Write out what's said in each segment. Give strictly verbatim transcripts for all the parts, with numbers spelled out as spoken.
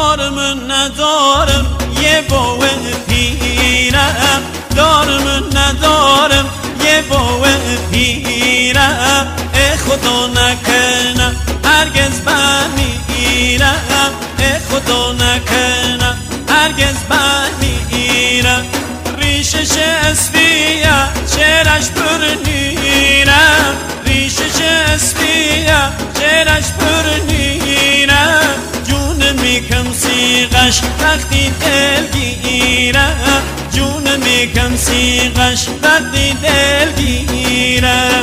دارم ندارم یه باوه پیرم، دارم ندارم یه باوه پیرم، ای خدا نکنم هرگز برمیگیرم، ای خدا نکنم هرگز برمیگیرم. ریشش اسبیه چرش برنیرم، ریشش اسبیه چرش برنیرم، جون میکم سیغش وقتی دل گیرم، جون میکم سیغش وقتی دل گیرم.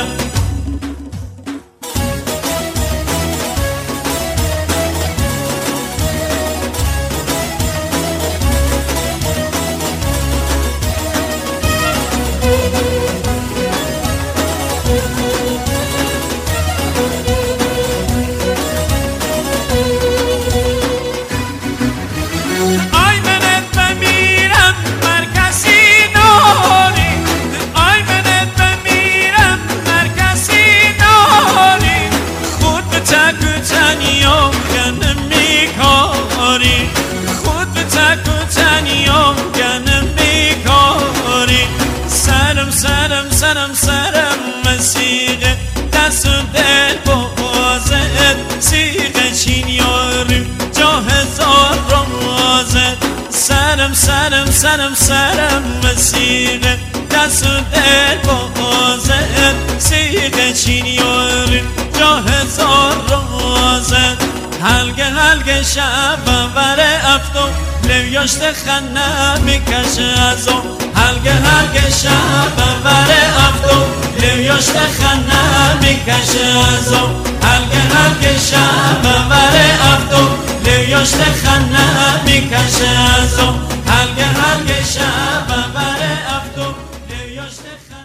سرم سرم سرم مسیقه دست و دل بازد، سیغه چین یارم جا هزار رازد. سرم سرم سرم سرم مسیقه دست و دل بازد، سیغه چین یارم جا هزار رازد. هلگه هلگه شب بره افتو لیاشت خنه میکشه ازو، هلگه هلگه شب بره افتو لیاشت خنه میکشه ازو، هلگه هلگه شب بره افتو لیاشت خنه میکشه ازو، هلگه هلگه شب بره افتو لیاشت خنه